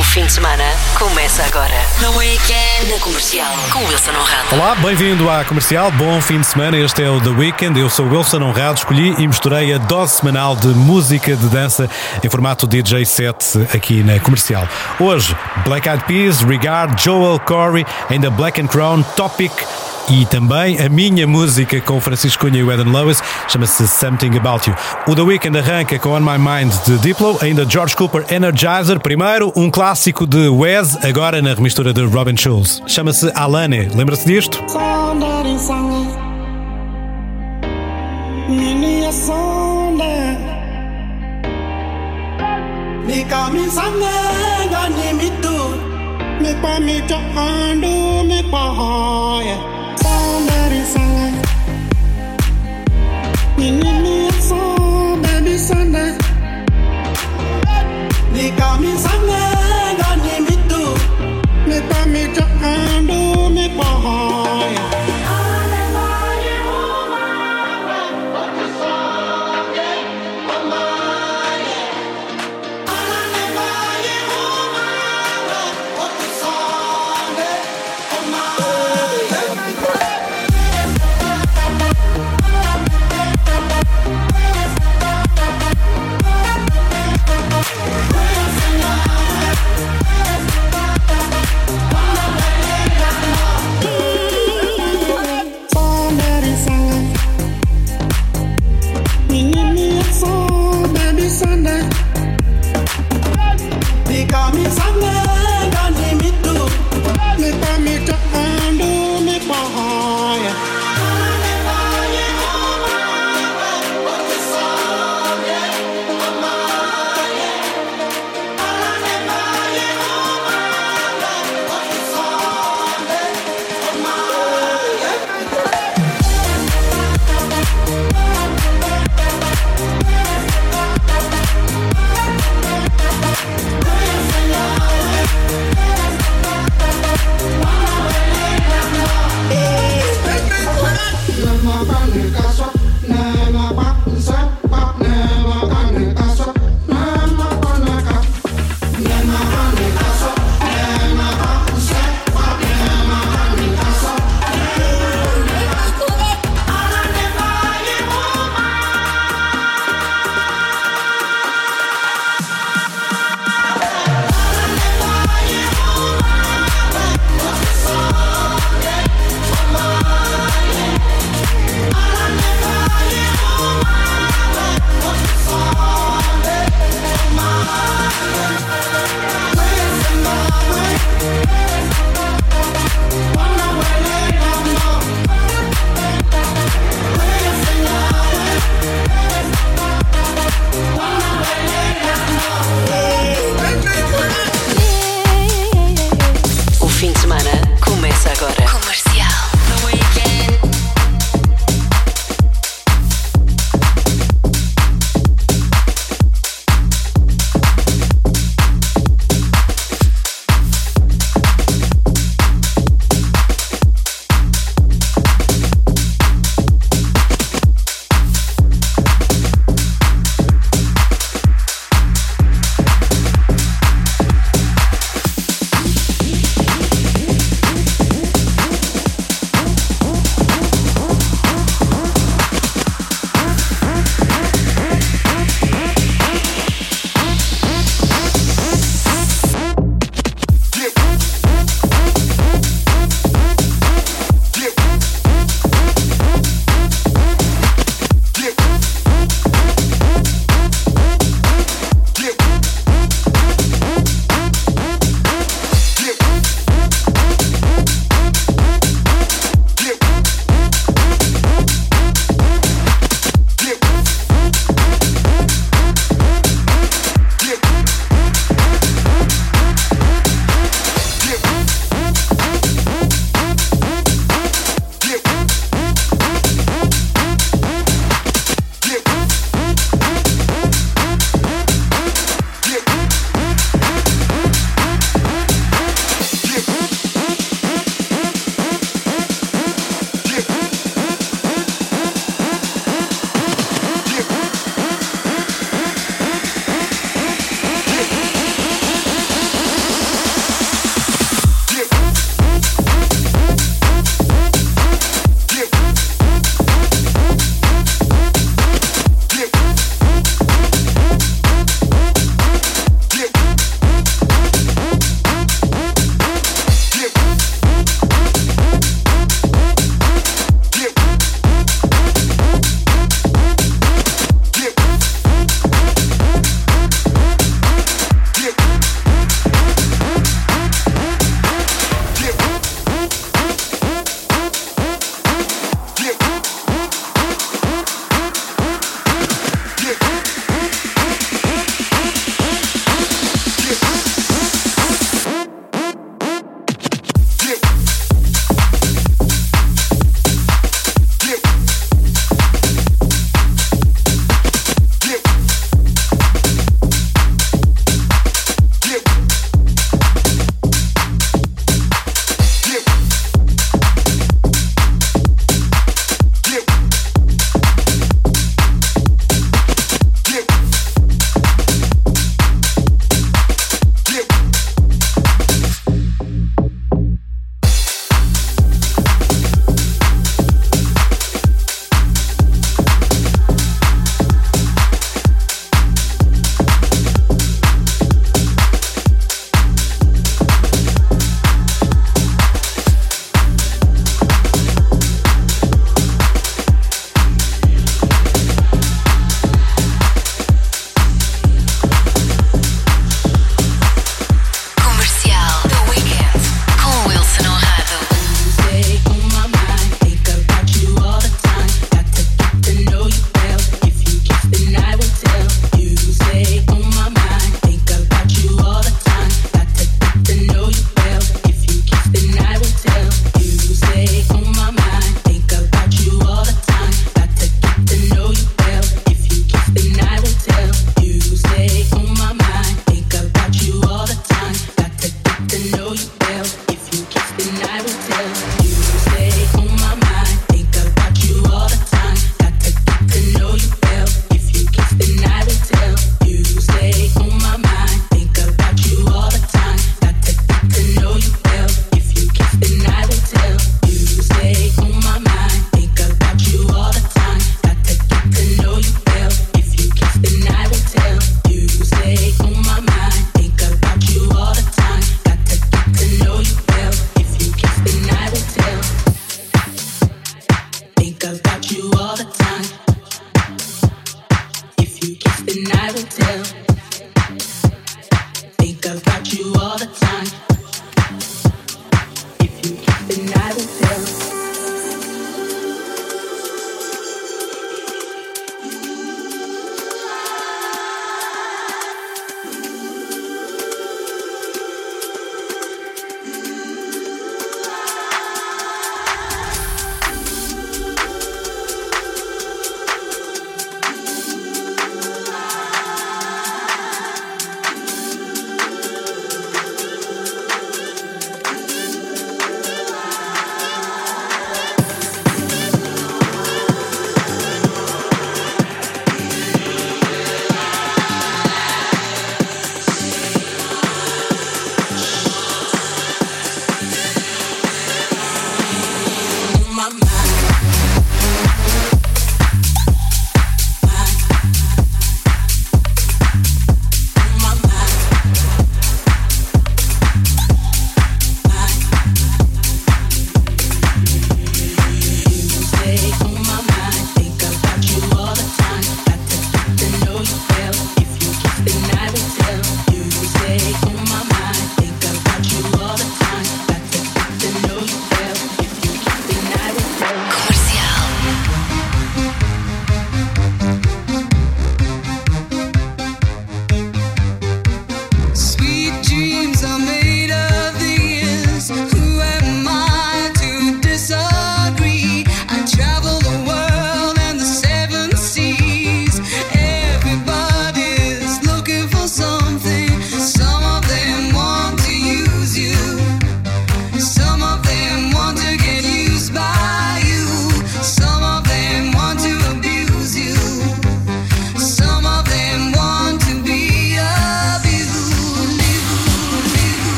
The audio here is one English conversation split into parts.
O fim de semana começa agora. No Weekend, na Comercial, com Wilson Honrado. Olá, bem-vindo à Comercial, bom fim de semana, este é o The Weekend, eu sou Wilson Honrado, escolhi e misturei a dose semanal de música de dança em formato DJ set aqui na Comercial. Hoje, Black Eyed Peas, Regard, Joel Corey, ainda Black and Crown, Topic e também a minha música com o Francisco Cunha e o Eden Lewis, chama-se Something About You. O The Weekend arranca com On My Mind de Diplo, ainda George Cooper, Energizer, primeiro um clássico de Wes, agora na remistura de Robin Schulz. Chama-se Alane, lembra-se disto?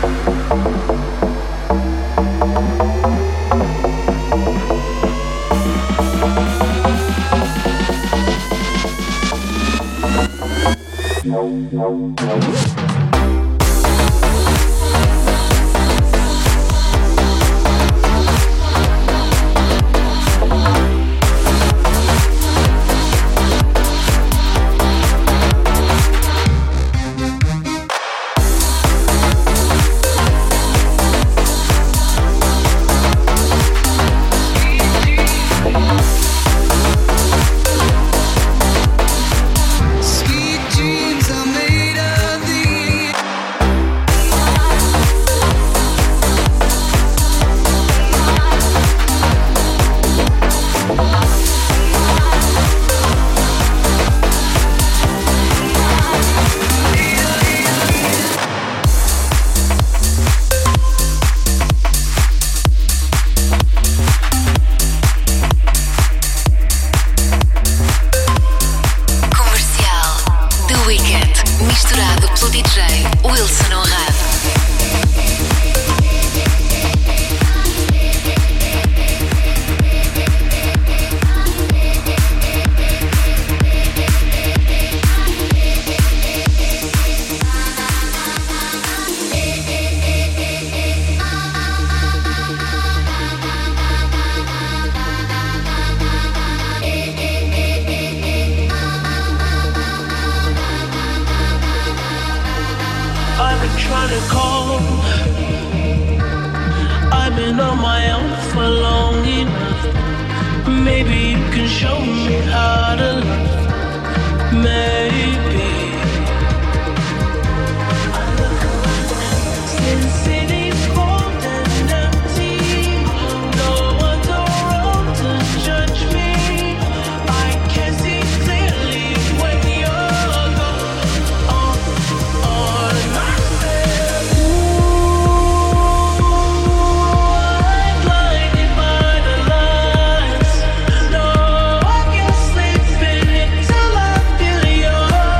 No, I can't sleep in it till I feel your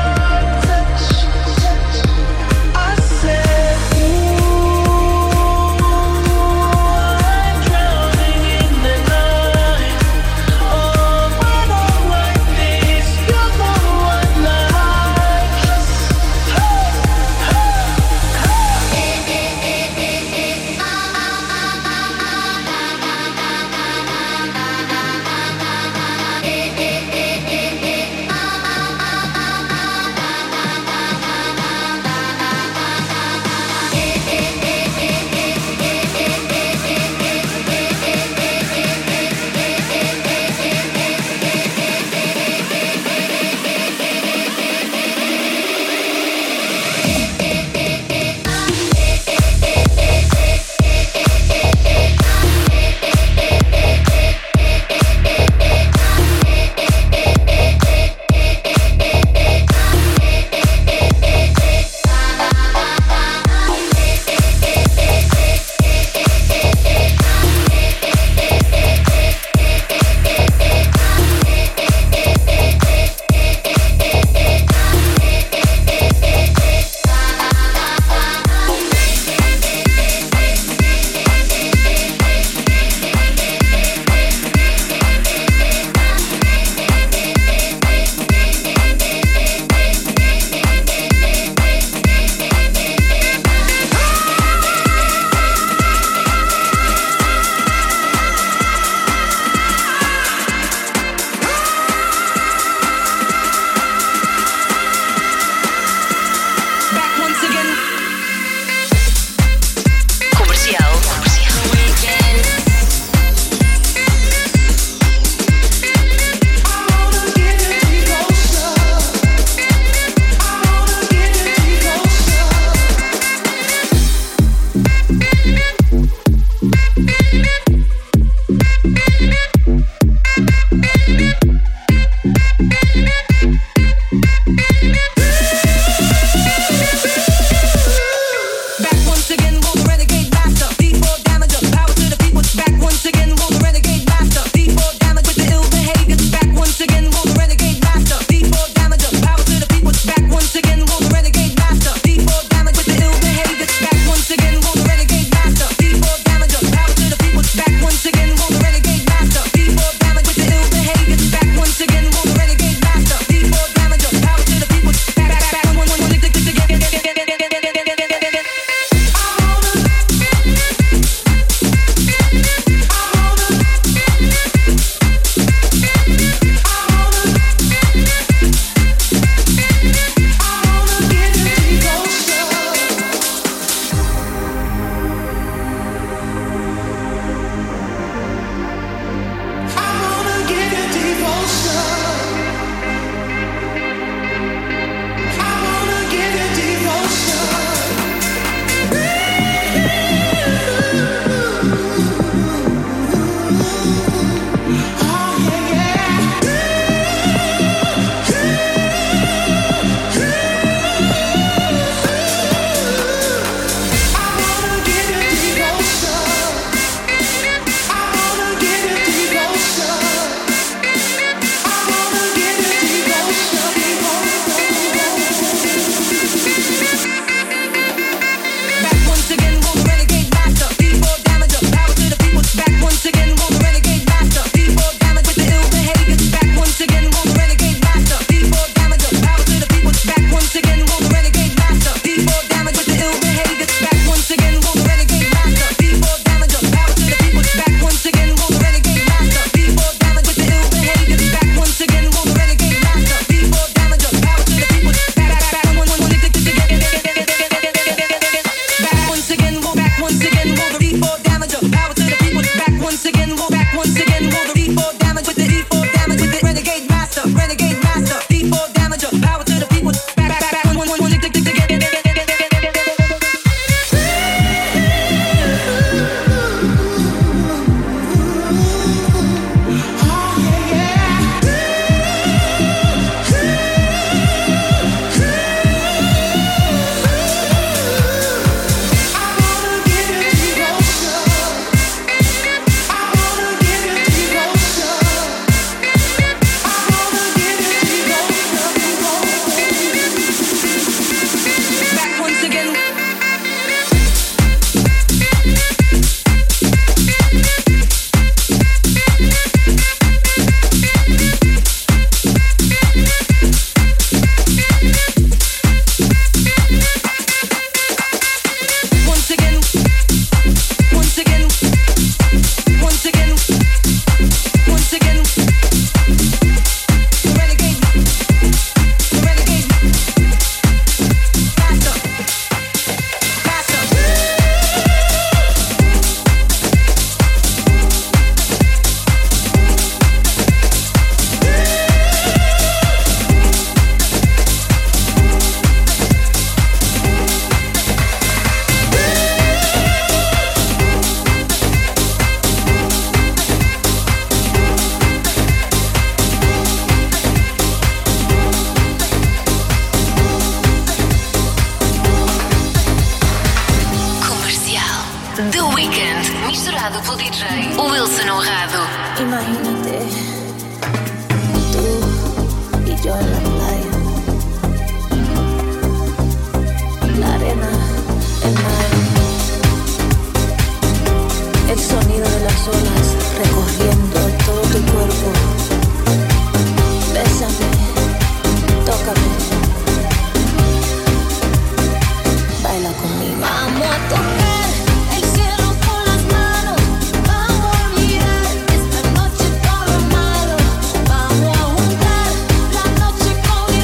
Esta noche todo malo, vamos a juntar la noche con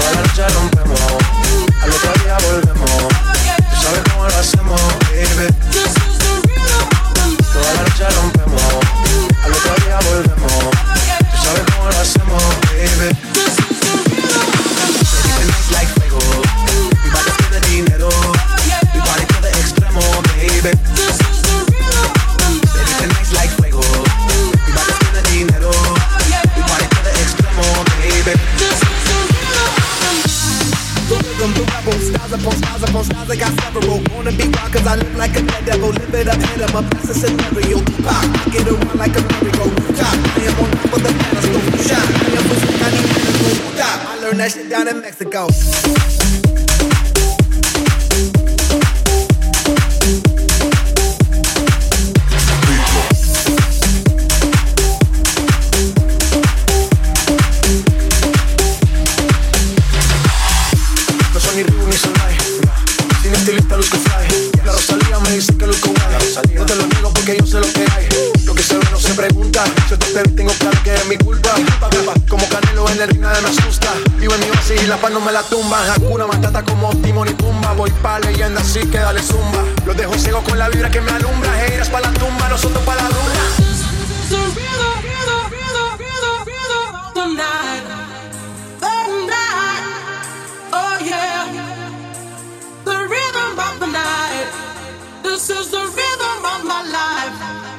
Toda la noche rompemos, al otro día volvemos. Tú sabes cómo lo hacemos, baby. Toda la noche rompemos, al otro día volvemos. Tú sabes cómo lo hacemos, baby. It's like fuego, we bout to spend the dinero. We party to the extremo, baby. Tonight's like fuego, we bout to spend the dinero. We party to the extremo, baby. The rhythm, the rebel, styles upon styles upon styles, I got several. Wanna be wild cause I live like a dead devil. Live it up, hit 'em up, that's a scenario. Pop, get around like a merry-go-round. I am on top of the pedestal. Shot, I am a swing, I need to stop. I learned that shit down in Mexico. No te lo niego porque yo sé lo que hay. Lo que se ve no se pregunta. Yo te tengo claro que es mi culpa. Como Canelo en el ring nadie me asusta. Vivo en mi oasis y la paz no me la tumba. Hakuna Matata como Timón y Pumba. Voy pa' leyenda así que dale zumba. Los dejo ciego con la vibra que me alumbra. Heiras pa' la tumba, nosotros pa' la rumba. This is the rhythm of my life,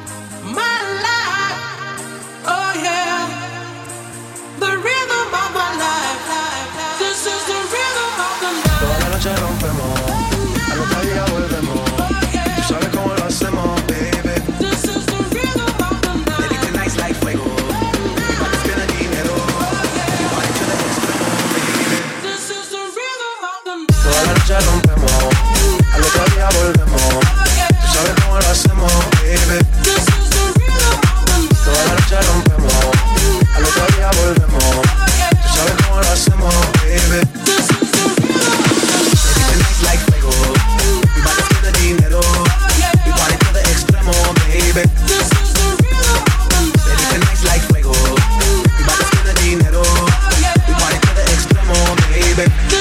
oh yeah, the rhythm of my life, this is the rhythm of the night. Toda la noche rompemos, al otro día volvemos, tú sabes cómo lo hacemos, baby. This is the rhythm of the night. Baby, tonight's like fuego, we bout to spend the dinero, we party to the extremo, baby. This is the rhythm of the night. Toda la noche rompemos, al otro día volvemos. ¿Sabes cómo lo hacemos, baby? Toda la noche rompemos, al otro día volvemos. Tú sabes cómo lo hacemos, baby. Tonight's like fuego, we bout to spend the dinero. We party to the extremo, baby. Tonight's like fuego, we bout to spend the dinero. We party to the extremo, baby.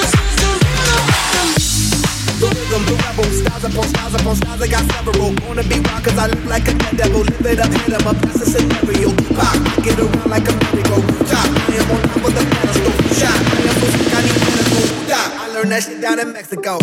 The rhythm, the rebel, styles upon styles upon styles, I got several. Wanna be wild cause I live like a dead devil. Live it up, hit 'em up, that's a scenario. Pop, get around like a merry-go-round. I am on top of the pedestal. Shot, I am a swing, I need to stop. I learned that shit down in Mexico.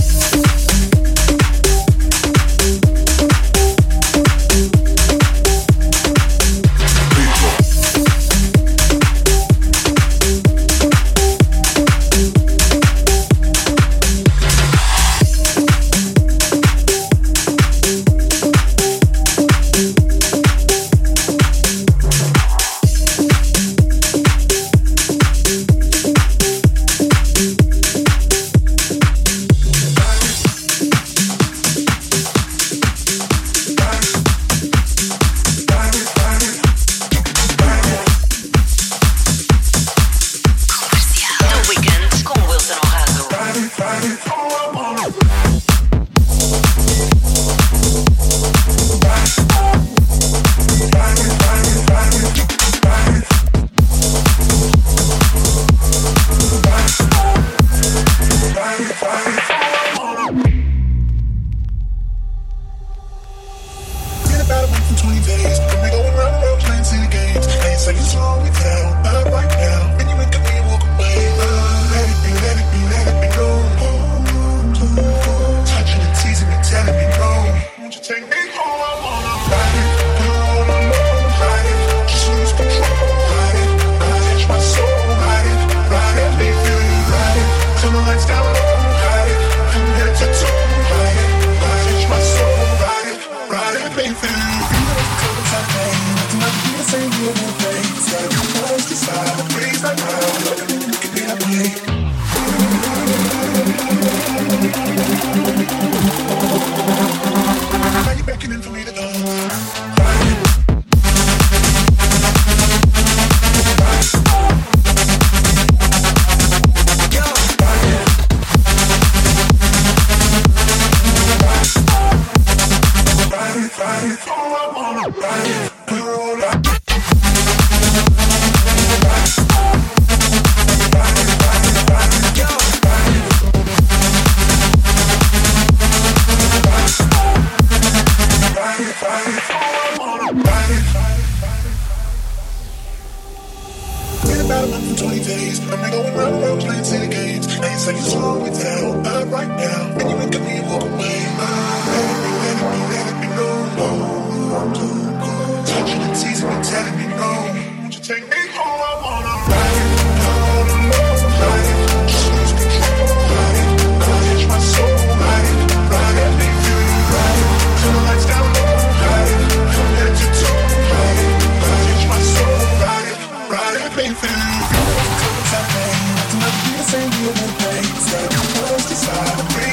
So you slow me down, right now, and you make me walk away. Let me go, too cold. Touching and teasing me, telling me no. Won't you take me home? I wanna ride it all alone, ride it, just lose control, ride it, catch my soul, ride it, make you ride it, turn the lights down low, ride it, from head to toe, ride it, catch my soul, ride it, make you. It's happening, I'll never be the same, you and play. Stay close to side,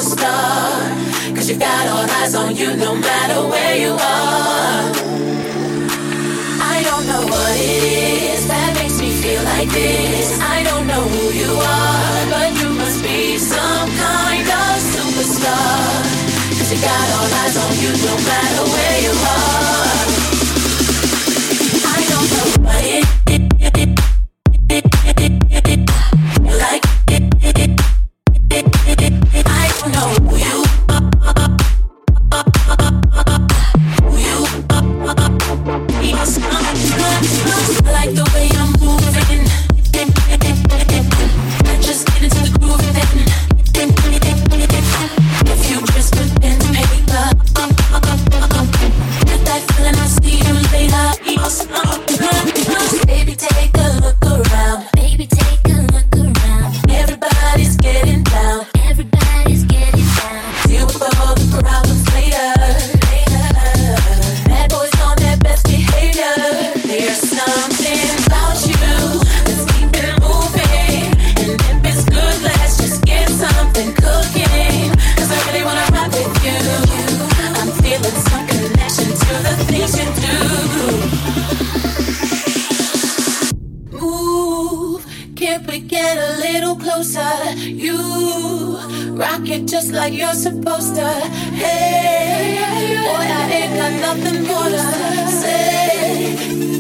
superstar. Cause you got all eyes on you no matter where you are. I don't know what it is that makes me feel like this. I don't know who you are, but you must be some kind of superstar. Cause you got all eyes on you no matter where you are. I don't know what it is. Like I don't know who you are. Who you are. I like the way I'm moving. Just get into the groove then. If you just put pen to paper, get that feeling, I'll see you later. Baby, take a look around. Baby, take a look around. Everybody's getting down. Everybody's getting down. Deal with all the problems later. Bad boys on their best behavior. There's something about you that's keep it moving. And if it's good, let's just get something cooking. Cause I really wanna rock with you. I'm feeling some connection to the things you do. Move, can't we get a little closer? You rock it just like you're supposed to. Hey, boy, I ain't got nothing more to say.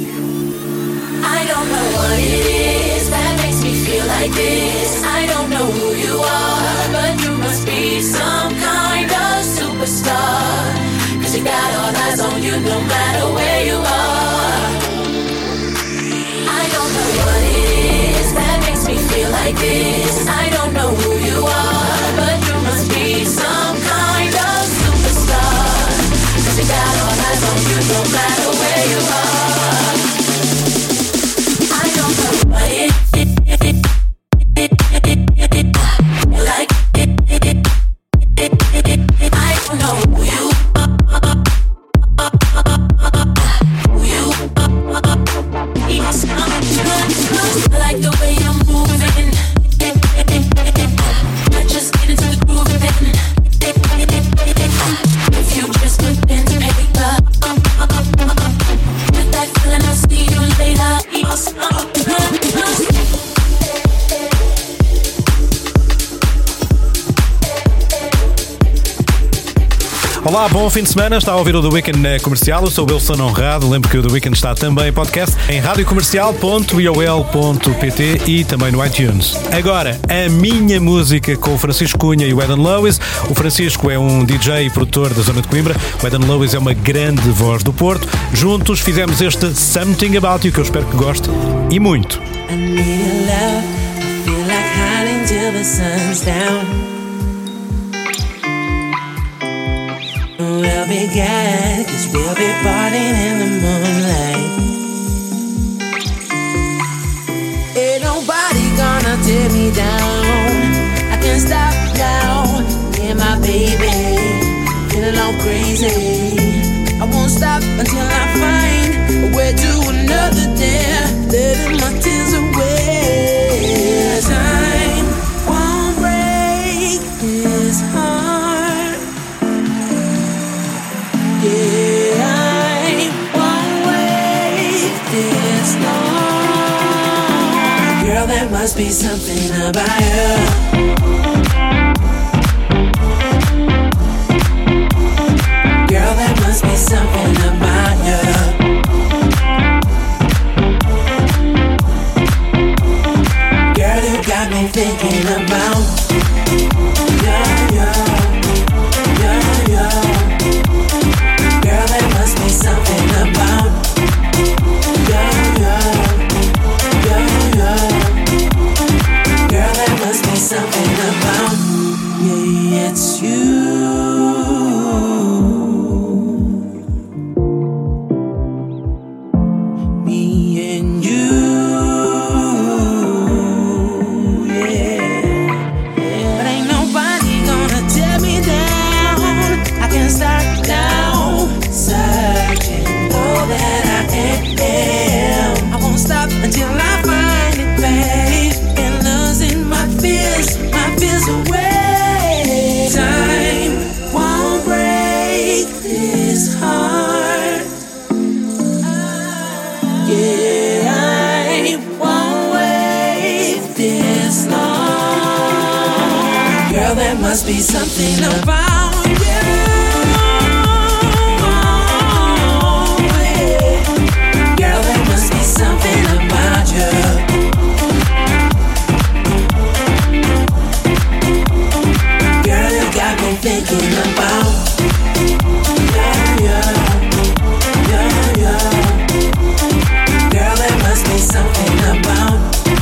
I don't know what it is that makes me feel like this. I don't know who you are, but you must be some kind of superstar. Cause you got all eyes on you no matter where you are. I don't know what it is that makes me feel like this. I don't know who you are, but you must be some kind of superstar. Cause you got all eyes on you no matter where you are. I don't know what it is. Like I don't know who you are. Who you are. I like the way I'm moving. I just get into the groove then. If you just put pen to paper, with that feeling, I'll see you later. Olá, bom fim de semana. Está a ouvir o The Weeknd na Comercial. Eu sou o Wilson Honrado. Lembro que o The Weeknd está também em podcast em radiocomercial.iol.pt e também no iTunes. Agora, a minha música com o Francisco Cunha e o Eden Lewis. O Francisco é um DJ e produtor da zona de Coimbra. O Eden Lewis é uma grande voz do Porto. Juntos fizemos este Something About You, que eu espero que goste e muito. I need a love, I feel like hiding till the sun's down. We'll be good, cause we'll be partying in the moonlight. Ain't nobody gonna tear me down. I can't stop now, yeah my baby, feeling all crazy. I won't stop until I find a way to another day, letting my tears away. Time won't break this heart. Yeah, I won't wait this long. Girl, there must be something about you. Girl, there must be something about you. Girl, you got me thinking about you. Girl, there must be something about Girl, there must be something about yeah, it's you. Me and you. Yeah. But ain't nobody gonna tear me down. I can start now, searching all that I am. I won't stop until I find it, babe, and losing my fears away. Time must be something about you. Girl, there must be something about you. Girl, you got me thinking about Girl, there must be something about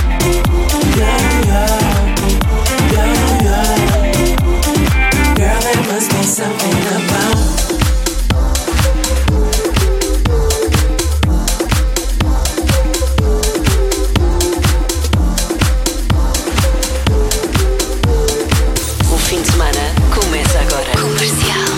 Girl, there must be something about O fim de semana começa agora. Comercial.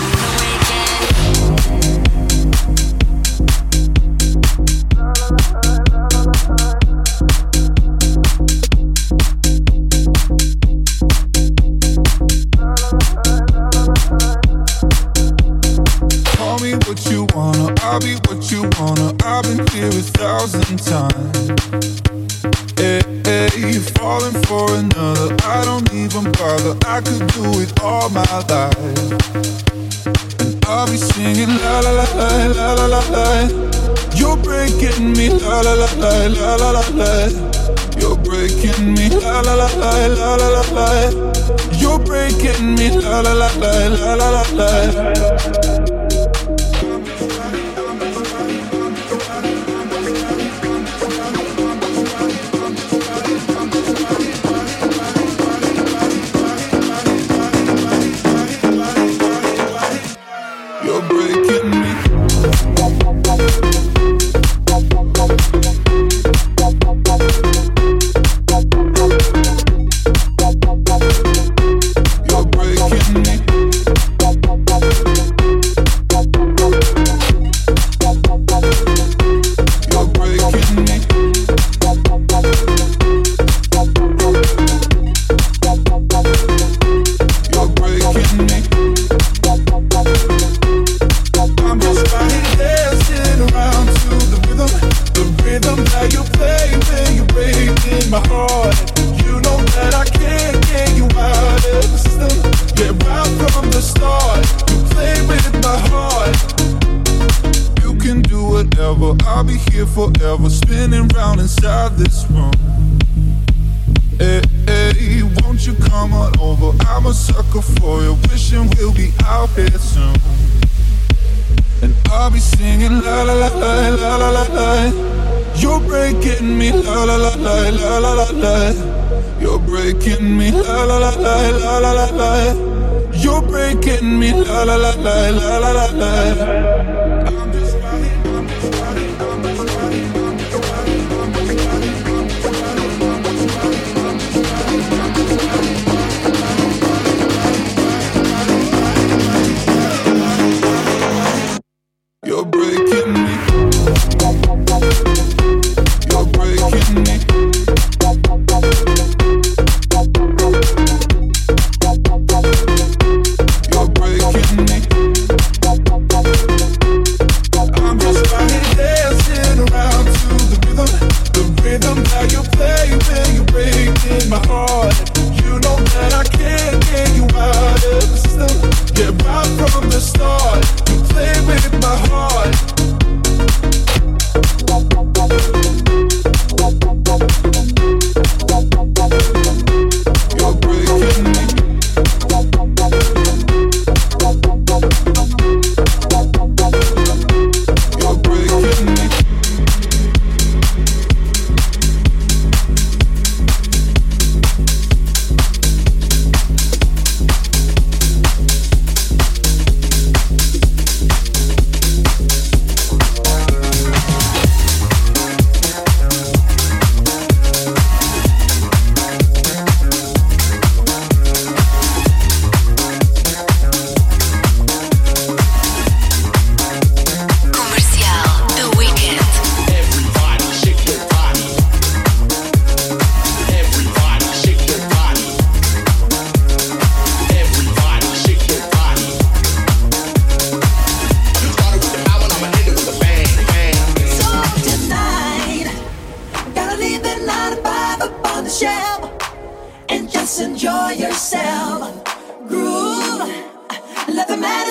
I'll be what you wanna. I've been here 1,000 times. Hey, hey, you're falling for another. I don't even bother. I could do it all my life. And I'll be singing la la la la la la la la. You're breaking me la la la la la la la la. You're breaking me la la la la la la la la. You're breaking me la la la la la la la la. I'll be here forever, spinning round inside this room. Hey, hey, won't you come on over? I'm a sucker for you, wishing we'll be out here soon. And I'll be singing la la la la la la la la. You're breaking me la la la la la la la la. You're breaking me la la la la la la la la. You're breaking me la la la la la la la la. You're breaking me. You're breaking me. You're breaking me.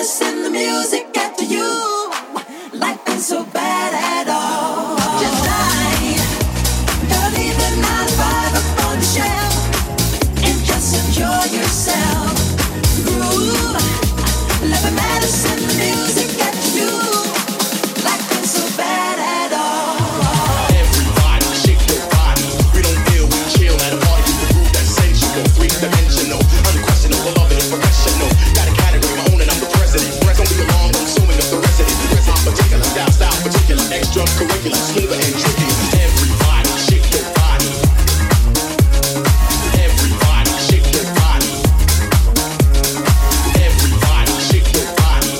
medicine, the music after you. Life ain't so bad at all. Tonight, gotta leave the 9 to 5 up on the shelf and just enjoy yourself. Groove, let the medicine, the music after you. Life ain't so bad at all. Everybody, shake your body. We don't deal, we chill at a party. The groove that's sensual, three-dimensional, unquestionable, love it is professional. Got a category my own and I'm the president. Don't be along, I'm assuming of the resident. Here's my particular style, particular, extracurricular, smoother and tricky. Everybody, shake your body. Everybody, shake your body. Everybody, shake your body.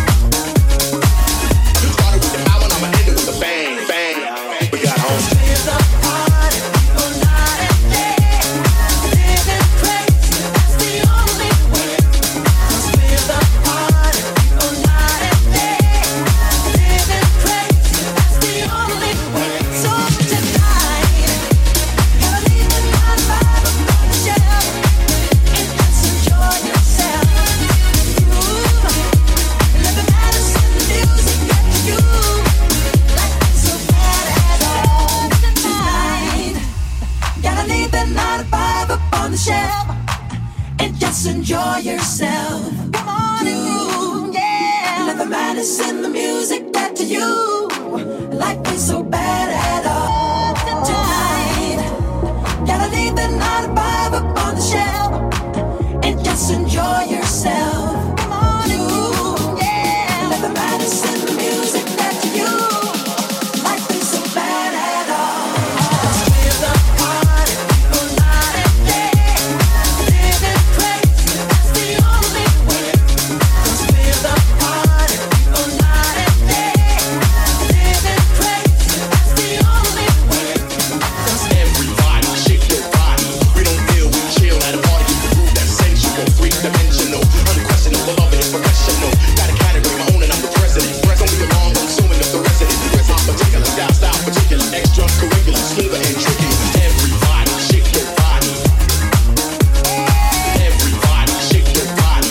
Started with the power, and I'ma end it with a bang, bang. We got home. Feel the party, people night and day. Living crazy, that's the only way. Just feel the party, people night and day. Living crazy, that's the only way. So tonight, gotta leave the 9 to 5 up on the shelf and just enjoy yourself. Groove, let the medicine, the music get to you. Life ain't so bad at all. Tonight, gotta leave the 9 to 5 up on the shelf and just enjoy yourself. Come on, groove, yeah. Let the medicine, the music get to you. Life ain't so bad at all. Tonight, gotta leave the 9 to 5 up on the shelf and just enjoy yourself. Come on, groove, yeah. Let the medicine, the music get to you. Life ain't so bad at all. Just feel the party, people night and day. Living crazy, that's the only way. Just feel the party, people night and day. Living crazy, that's the only way. Everybody, shake your body. We don't deal, we chill at a party. The groove that's sensual, three-dimensional, unquestionable, love it is professional. Got a category my own and I'm the president. Don't be along, I'm assuming of the resident. Here's my particular style, particular, extracurricular, smoother and tricky. Everybody, shake your body. Everybody, shake your body.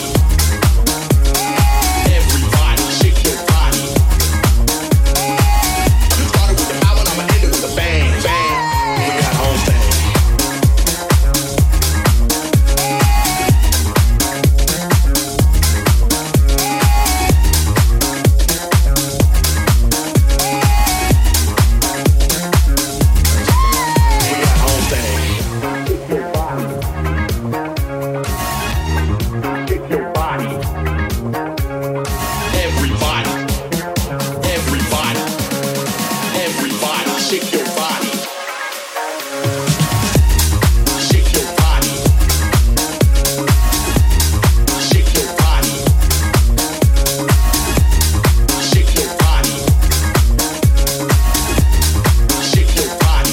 Everybody, shake your body. Started with the power, and I'ma end it with a bang, bang. We got home bang. We got home bang. Shake your body. Everybody, everybody, everybody, shake your body. Shake your body. Shake your body. Shake your body. Shake your body.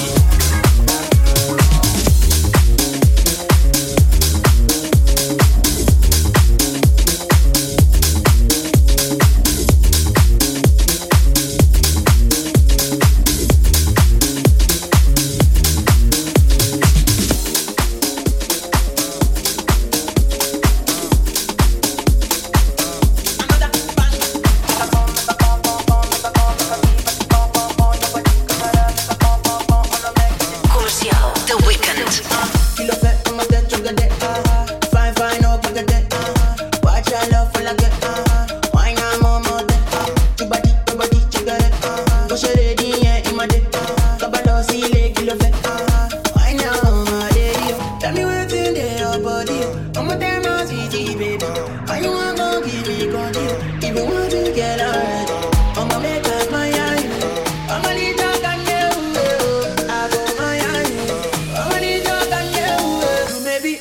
Comercial, The Weekend. Kilo fat on my dead sugar dead. Fine, fine, oh, bigger dead. Watch your love for like it. Why not more dead? Your body, sugar dead. Go share it in my dead. Kabalo, see, leg, kilo fat. Why not more dead? Tell me what's in your body. I'm a damn ass easy, baby. Why you want to give me body? If you want to get alright, I'ma make up my eye. I'ma need to get you. I go my eye. I'ma need to get you. Maybe.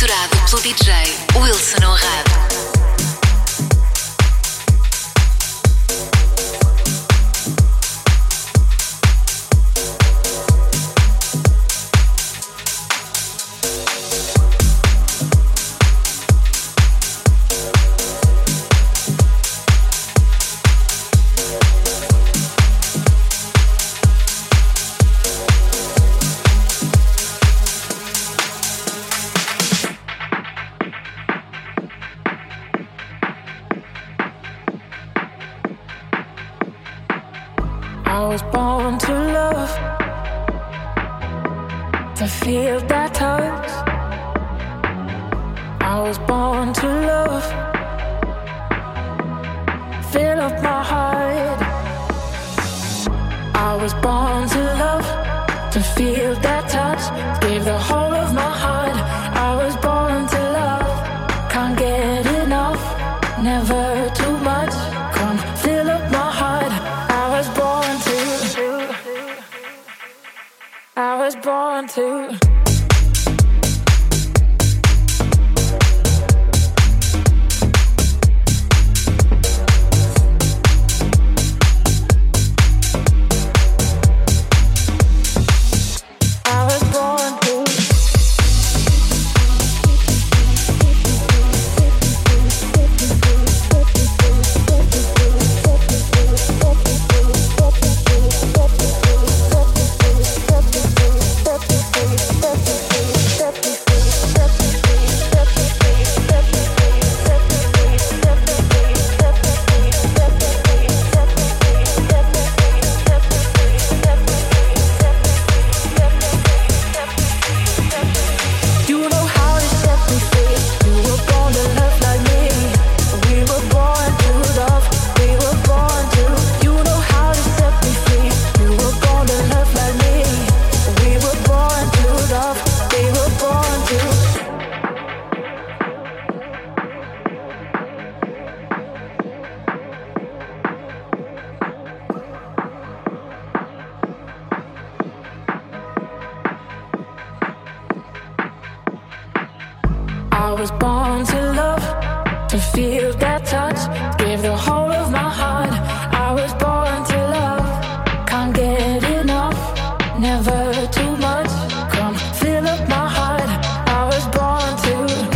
misturado pelo DJ Wilson Honrado. I was born to love, to feel that touch. I was born to love, fill up my heart. I was born to love, to feel that touch. Gave the whole of my heart. I was born to love, can't get enough, never too much. Come fill up my heart. I was born to. I was born to love, to feel that touch. Give the whole of my heart. I was born to love, can't get enough, never too much. Come fill up my heart. I was born to.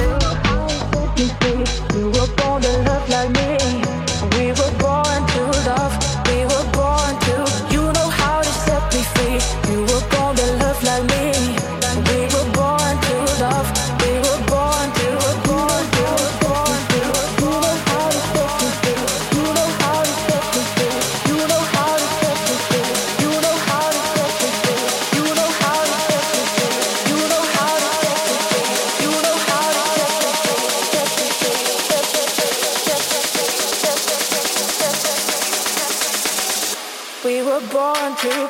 You were born to love like me. We were born to love. We were born to. You know how to set me free. You were born to love like me. We were born to love. We were born to. We were born to.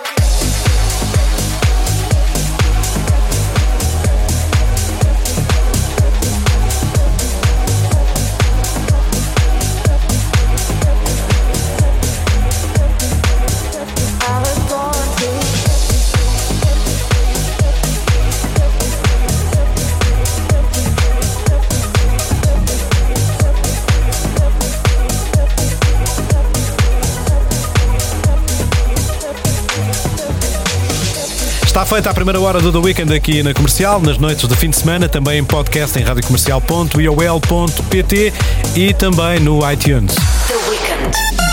Está feita a primeira hora do The Weekend aqui na Comercial, nas noites do fim de semana, também em podcast em radiocomercial.iol.pt e também no iTunes. The Weekend.